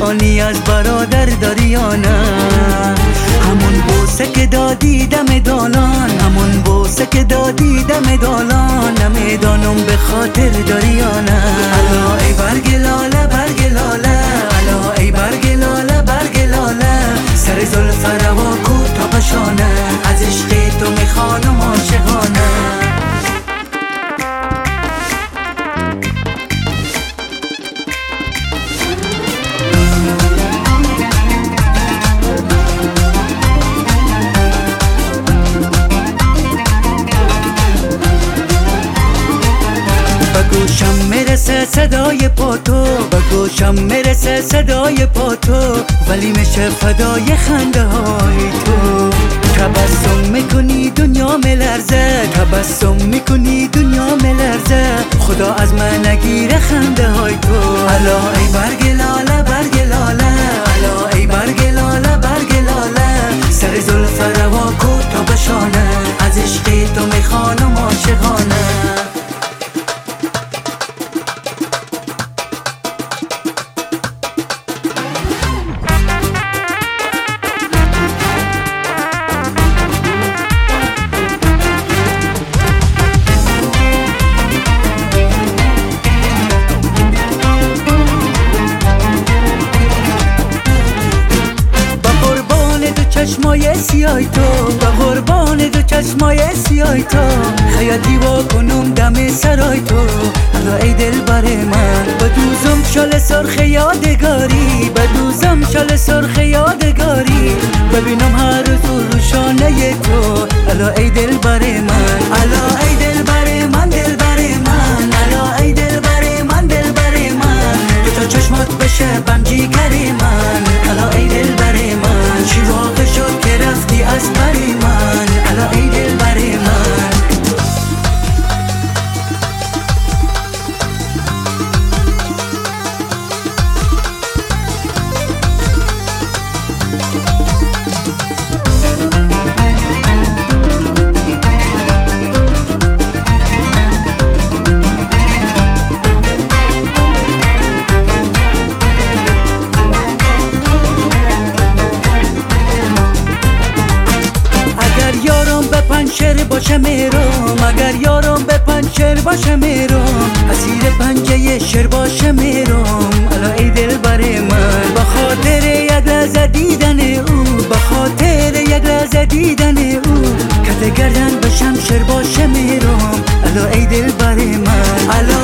نشانی از برادر داری یا نه؟ همون بوسه که دادی دم دالان، همون بوسه که دادی دم دالان، نمیدانم به خاطر داری یا نه؟ الا ای برگ لاله برگ لاله، الا ای برگ لاله برگ لاله، سر زلف روا کو تا بشانه، از عشق تو میخوانم عاشقانه. به گوشم میرسه صدای پاتو، به گوشم میرسه صدای پاتو، ولی میشه فدای خنده های تو. تبسم میکنی دنیا میلرزه، تبسم میکنی دنیا میلرزه، خدا از من نگیره خنده های تو. الا ای برگ لاله برگ لاله، الا ای برگ لاله برگ لاله، سر زلف روا کو تا بشانه، از عشق تو میخوانم عاشقانه. چشمای سیای تو، به قربان دو چشمای سیای تو، خیاطی وا کنم دم سرای تو. الا ای دل بر من بدوزم شال سرخ یادگاری، بدوزم شال سرخ یادگاری، ببینم هر روز روشانه تو. الا ای دل بر من، الا ای دل بر من، دل بر من، الا ای دل بر من، دل بر من، دو تا چشمات بشه بنجیگری من. الا ای دل بر من، چی واقع شد که رفتی از بری من؟ الا ای دل بر من. پنچر باشه میرم، اگر یارم به پنچر باشه میرم، اسیر پنجه شر باشه میرم. الا ای دل بر من، به خاطر یک لحظه دیدن او، به خاطر یک لحظه دیدن او، کت گردن بشم شر باشه میرم. الا ای دل بر من، الا